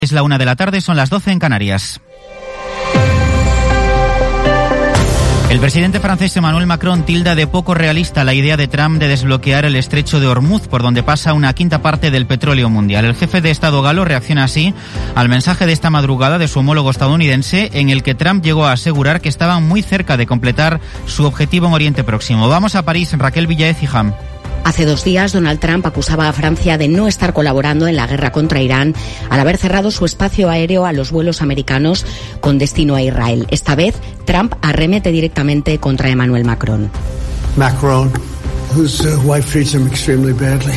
Es la 1 de la tarde, son las 12 en Canarias. El presidente francés Emmanuel Macron tilda de poco realista la idea de Trump de desbloquear el estrecho de Hormuz, por donde pasa una quinta parte del petróleo mundial. El jefe de Estado galo reacciona así al mensaje de esta madrugada de su homólogo estadounidense, en el que Trump llegó a asegurar que estaban muy cerca de completar su objetivo en Oriente Próximo. Vamos a París, Raquel Villaez y Jam. Hace 2 días, Donald Trump acusaba a Francia de no estar colaborando en la guerra contra Irán al haber cerrado su espacio aéreo a los vuelos americanos con destino a Israel. Esta vez, Trump arremete directamente contra Emmanuel Macron. Macron, whose wife treats him extremely badly.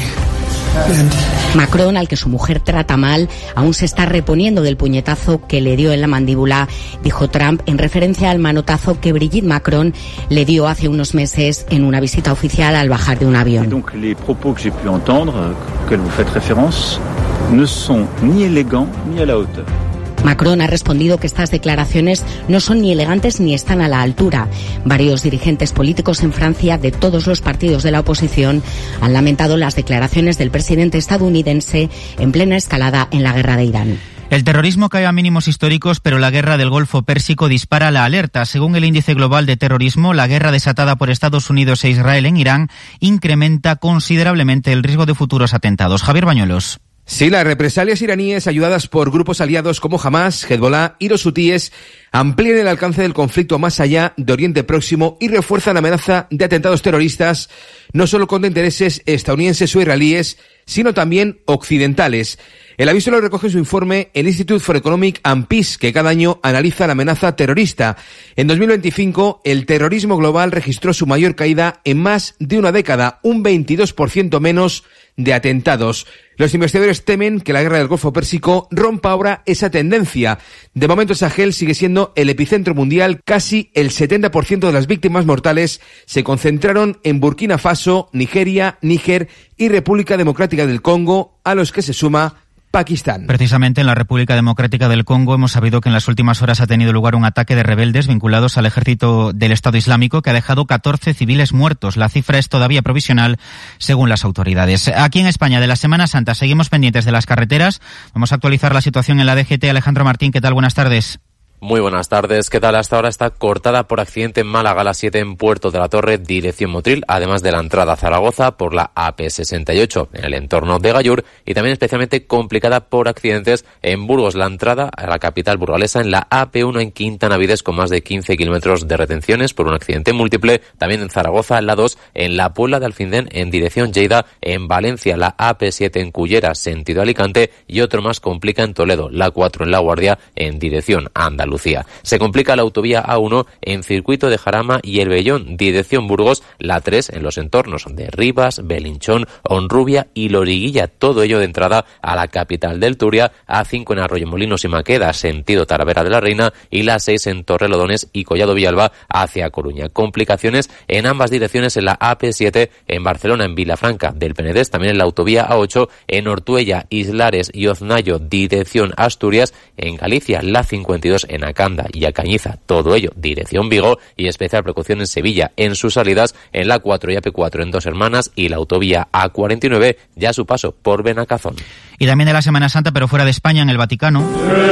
Macron, al que su mujer trata mal, aún se está reponiendo del puñetazo que le dio en la mandíbula, dijo Trump en referencia al manotazo que Brigitte Macron le dio hace unos meses en una visita oficial al bajar de un avión. Donc les propos que j'ai pu entendre, que vous faites référence, ne sont ni élégants ni à la hauteur. Macron ha respondido que estas declaraciones no son ni elegantes ni están a la altura. Varios dirigentes políticos en Francia de todos los partidos de la oposición han lamentado las declaraciones del presidente estadounidense en plena escalada en la guerra de Irán. El terrorismo cae a mínimos históricos, pero la guerra del Golfo Pérsico dispara la alerta. Según el índice global de terrorismo, la guerra desatada por Estados Unidos e Israel en Irán incrementa considerablemente el riesgo de futuros atentados. Javier Bañuelos. Sí, las represalias iraníes ayudadas por grupos aliados como Hamas, Hezbollah y los hutíes amplían el alcance del conflicto más allá de Oriente Próximo y refuerzan la amenaza de atentados terroristas, no solo contra intereses estadounidenses o israelíes, sino también occidentales. El aviso lo recoge en su informe el Institute for Economic and Peace, que cada año analiza la amenaza terrorista. En 2025, el terrorismo global registró su mayor caída en más de una década, un 22% menos de atentados. Los investigadores temen que la guerra del Golfo Pérsico rompa ahora esa tendencia. De momento, Sahel sigue siendo el epicentro mundial. Casi el 70% de las víctimas mortales se concentraron en Burkina Faso, Nigeria, Níger y República Democrática del Congo, a los que se suma Pakistán. Precisamente en la República Democrática del Congo hemos sabido que en las últimas horas ha tenido lugar un ataque de rebeldes vinculados al ejército del Estado Islámico que ha dejado 14 civiles muertos. La cifra es todavía provisional según las autoridades. Aquí en España, de la Semana Santa, seguimos pendientes de las carreteras. Vamos a actualizar la situación en la DGT. Alejandro Martín, ¿qué tal? Buenas tardes. Muy buenas tardes. ¿Qué tal? Hasta ahora está cortada por accidente en Málaga, la 7 en Puerto de la Torre, dirección Motril, además de la entrada a Zaragoza por la AP68 en el entorno de Gallur, y también especialmente complicada por accidentes en Burgos, la entrada a la capital burgalesa en la AP1 en Quinta Navides, con más de 15 kilómetros de retenciones por un accidente múltiple. También en Zaragoza, la 2 en la Puebla de Alfindén en dirección Lleida, en Valencia la AP7 en Cullera, sentido Alicante, y otro más complica en Toledo, la 4 en La Guardia en dirección Andalucía. Se complica la autovía A1 en circuito de Jarama y El Vellón, dirección Burgos, la 3 en los entornos de Rivas, Belinchón, Honrubia y Loriguilla, todo ello de entrada a la capital del Turia, A5 en Arroyomolinos y Maqueda, sentido Talavera de la Reina, y la 6 en Torrelodones y Collado Villalba hacia Coruña. Complicaciones en ambas direcciones en la AP7 en Barcelona, en Vilafranca del Penedés, también en la autovía A8 en Ortuella, Islares y Oznayo, dirección Asturias, en Galicia la 52 en Acanda y a Cañiza, todo ello dirección Vigo, y especial precaución en Sevilla en sus salidas en la 4 y AP4 en Dos Hermanas y la autovía A49 ya a su paso por Benacazón. Y también de la Semana Santa, pero fuera de España, en el Vaticano.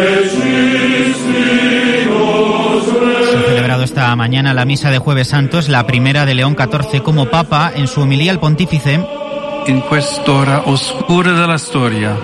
Se ha celebrado esta mañana la misa de Jueves Santo, es la primera de León XIV como Papa. En su homilía el pontífice: en quest'ora oscura de la historia,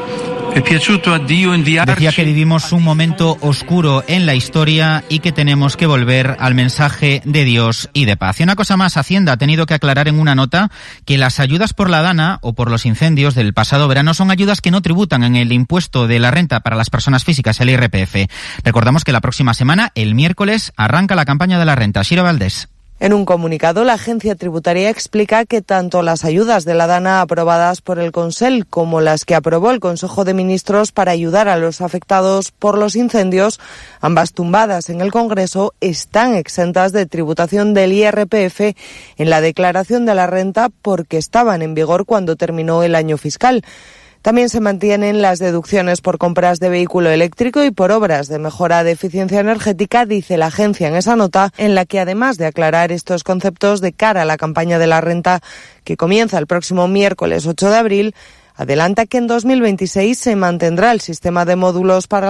decía que vivimos un momento oscuro en la historia y que tenemos que volver al mensaje de Dios y de paz. Y una cosa más, Hacienda ha tenido que aclarar en una nota que las ayudas por la Dana o por los incendios del pasado verano son ayudas que no tributan en el impuesto de la renta para las personas físicas, el IRPF. Recordamos que la próxima semana, el miércoles, arranca la campaña de la renta. Shira Valdés. En un comunicado, la agencia tributaria explica que tanto las ayudas de la Dana aprobadas por el Consell como las que aprobó el Consejo de Ministros para ayudar a los afectados por los incendios, ambas tumbadas en el Congreso, están exentas de tributación del IRPF en la declaración de la renta porque estaban en vigor cuando terminó el año fiscal. También se mantienen las deducciones por compras de vehículo eléctrico y por obras de mejora de eficiencia energética, dice la agencia en esa nota, en la que además de aclarar estos conceptos de cara a la campaña de la renta que comienza el próximo miércoles 8 de abril, adelanta que en 2026 se mantendrá el sistema de módulos para